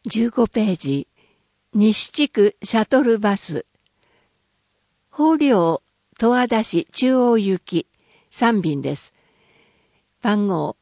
15ページ、西地区シャトルバス。豊陵十和田市中央行き3便です。番号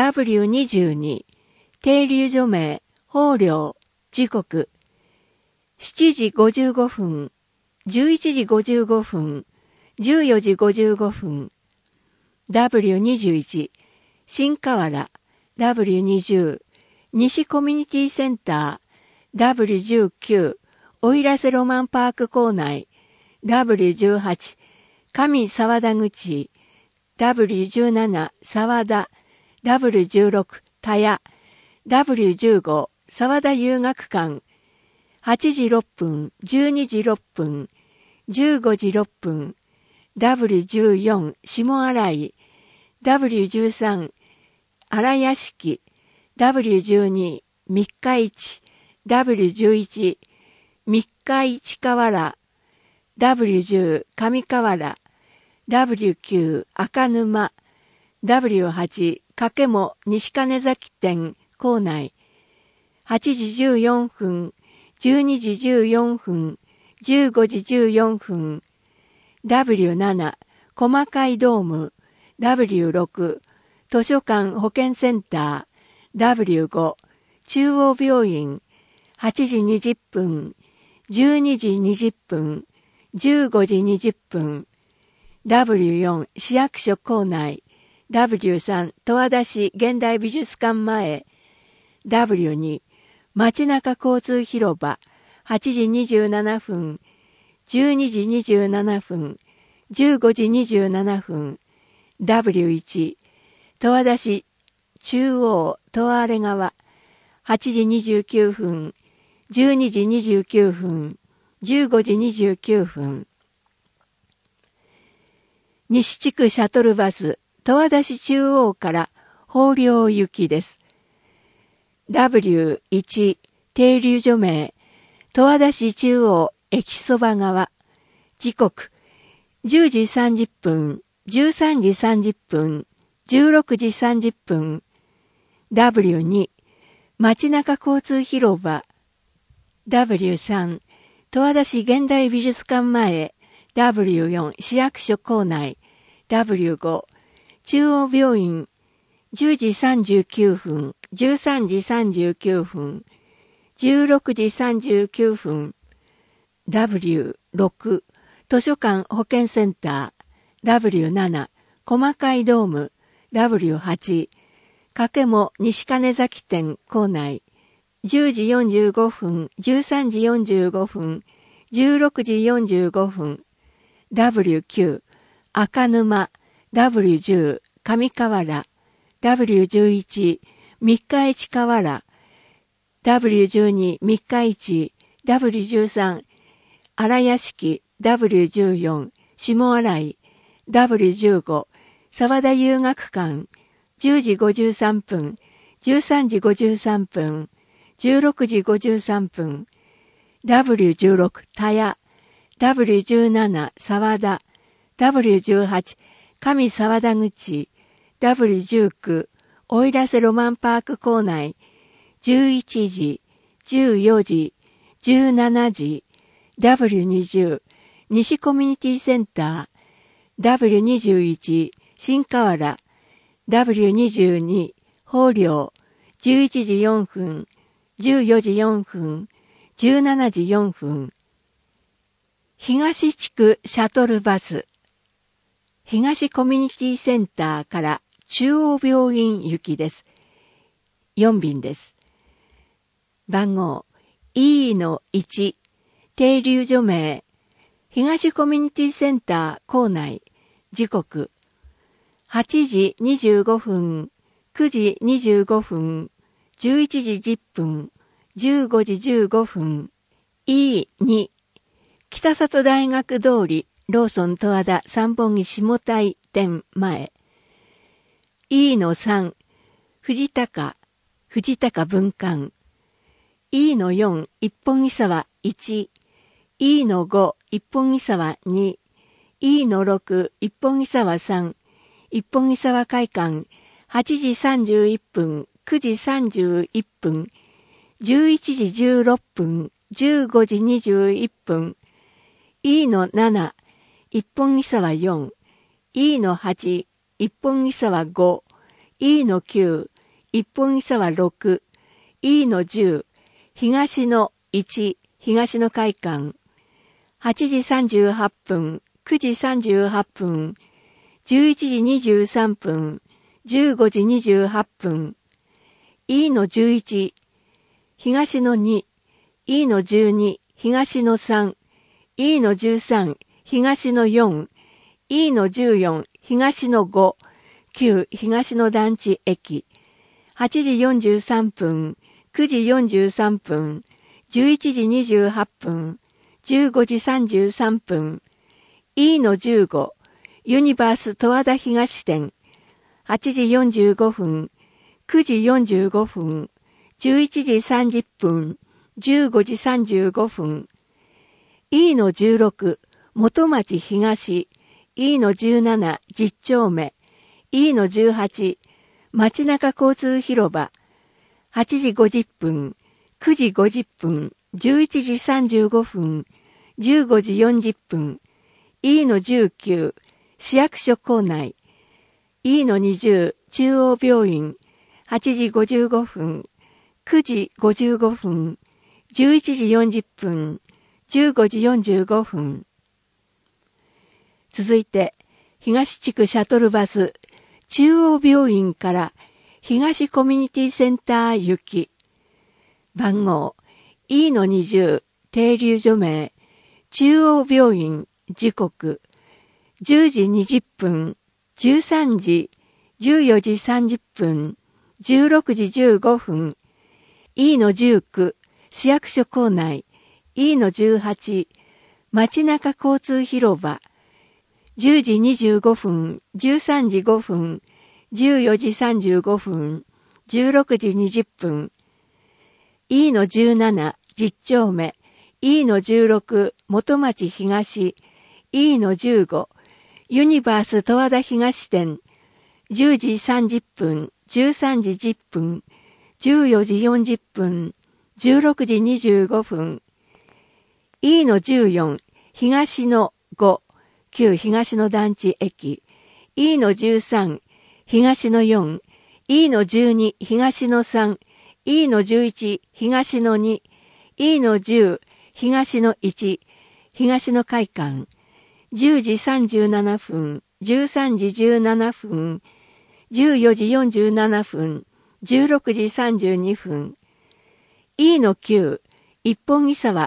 W22、停留所名豊陵、時刻7時55分、11時55分、14時55分。W21、新河原、W20、西コミュニティセンター、W19、奥入瀬ロマンパーク構内、W18、上沢田口、W17、沢田、W16、田屋、W15、沢田遊学館、8時6分、12時6分、15時6分、W14、下新井、W13、荒屋敷、W12、三日市、W11、三日市河原、W10、上河原、W9、赤沼、W8、掛茂西金崎店構内、8時14分、12時14分、15時14分、W7、細貝ドーム、W6、図書館保健センター、W5、中央病院、8時20分、12時20分、15時20分、W4 市役所構内、W3 十和田市現代美術館前、W2 街中交通広場、8時27分、12時27分、15時27分、W1 十和田市中央十和川、8時29分、12時29分、15時29分。西地区シャトルバス、十和田市中央から豊陵行きです。W1、停留所名、十和田市中央駅そば側、時刻、10時30分、13時30分、16時30分、W2、街中交通広場、W3、十和田市現代美術館前、W4 市役所構内、W5 中央病院、10時39分、13時39分、16時39分、W6 図書館保健センター、W7 細貝ドーム、W8 掛茂西金崎店構内、10時45分、13時45分、16時45分、W9、赤沼、W10、上河原、W11、三日市河原、W12、三日市、W13、荒屋敷、W14、下新井、W15、沢田遊学館、10時53分、13時53分、16時53分、W16 田屋、W17 沢田、W18 上沢田口、W19 奥入瀬ロマンパーク構内、11時、14時、17時、W20 西コミュニティセンター、W21 新河原、W22 豊陵、11時4分、14時4分、17時4分。東地区シャトルバス。東コミュニティセンターから中央病院行きです。4便です。番号 E-1、停留所名、東コミュニティセンター構内、時刻、8時25分、9時25分、11時10分、15時15分、E2、北里大学通り、ローソン十和田三本木下台店前。E3、藤高分館。E4、一本木沢1。E5、一本木沢2。E6、一本木沢3。一本木沢会館。8時31分、9時31分、 11時16分、15時21分、E の7、一本木沢4、E の8、一本木沢5、E の9、一本木沢6、E の10、東の1、東の会館、8時38分、9時38分、11時23分、15時28分、E の11、東の2、E の12、東の3、E の13、東の4、E の14、東の5、旧東の団地駅、8時43分、9時43分、11時28分、15時33分、E の15、ユニバース十和田東店、8時45分、9時45分、11時30分、15時35分、E の16、元町東、E の17、10丁目、E の18、街中交通広場、8時50分、9時50分、11時35分、15時40分、E の19、市役所構内、E の20、中央病院、8時55分、9時55分、11時40分、15時45分。続いて、東地区シャトルバス、中央病院から東コミュニティセンター行き。番号、E の20、停留所名、中央病院、時刻、10時20分、13時、14時30分、16時15分、E の19、市役所構内、E の18、街中交通広場、10時25分、13時5分、14時35分、16時20分、E の17、10丁目、E の16、元町東、E の15、ユニバース十和田東店、10時30分、13時10分、14時40分、16時25分、E の14、東の5、旧東の団地駅、E の13、東の4、E の12、東の3、E の11、東の2、E の10、東の1、東の会館、10時37分、13時17分、14時47分、16時32分、E の9、一本木沢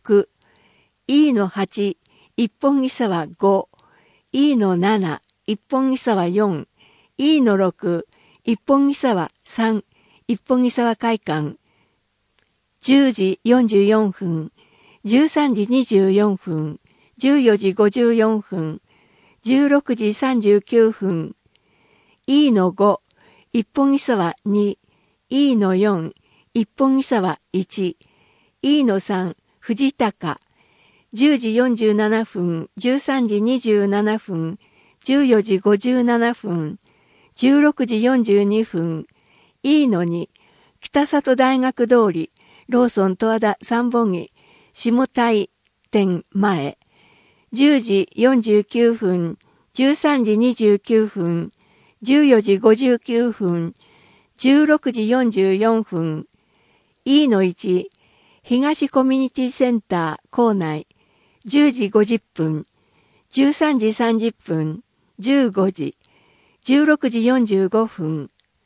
6、E の8、一本木沢5、E の7、一本木沢4、E の6、一本木沢3、一本木沢会館、10時44分、13時24分、14時54分、16時39分、E の5、一本木沢2、E の4、一本木沢1、E の3、藤高、10時47分、13時27分、14時57分、16時42分、E の2、北里大学通り、ローソン十和田三本木、下台店前、10時49分、13時29分、14時59分、16時44分、E の1、東コミュニティセンター構内、10時50分、13時30分、15時、16時45分。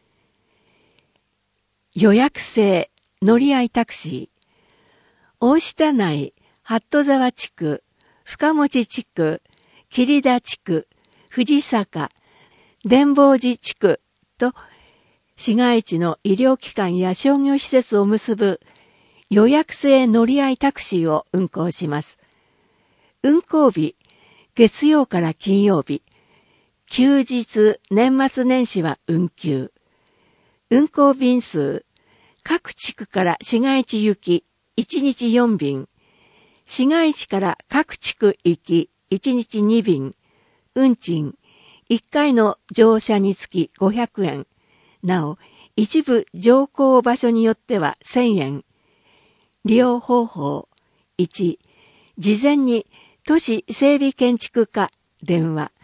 予約制、乗り合いタクシー。大下内、八戸沢地区、深持地区、桐田地区、藤坂、伝法寺地区と、市街地の医療機関や商業施設を結ぶ予約制乗り合いタクシーを運行します。運行日、月曜から金曜日。休日、年末年始は運休。運行便数、各地区から市街地行き、1日4便。市街地から各地区行き、1日2便。運賃、1回の乗車につき500円。なお、 一部乗降場所によっては1000円。利用方法。1、事前に都市整備建築課電話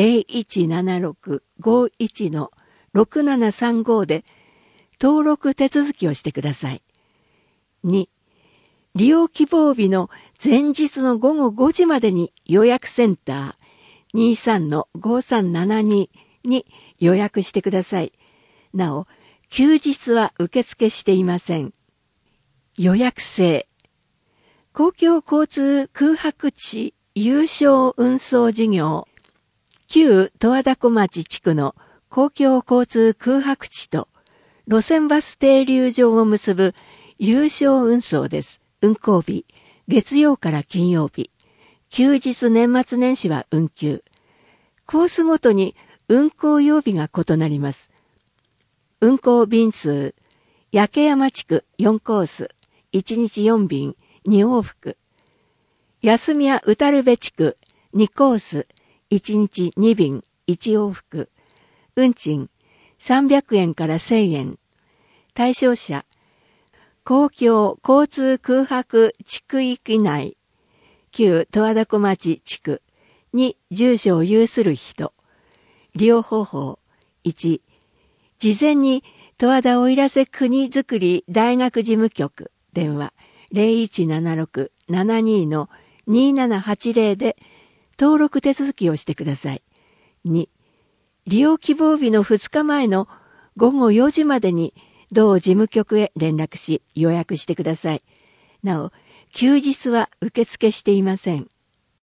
0176-51-6735 で登録手続きをしてください。2、利用希望日の前日の午後5時までに予約センター 23-5372 に予約してください。なお、休日は受付していません。予約制。公共交通空白地有償運送事業。旧十和田湖町地区の公共交通空白地と路線バス停留場を結ぶ有償運送です。運行日、月曜から金曜日。休日年末年始は運休。コースごとに運行曜日が異なります。運行便数、焼山地区4コース、1日4便、2往復。休みや宇多部地区2コース、1日2便、1往復。運賃、300円から1000円。対象者、公共交通空白地区域内、旧十和田湖町地区に住所を有する人。利用方法。1、事前に十和田奥入瀬国づくり大学事務局電話 0176-72-2780 で登録手続きをしてください。2、利用希望日の2日前の午後4時までに同事務局へ連絡し予約してください。なお、休日は受付していません。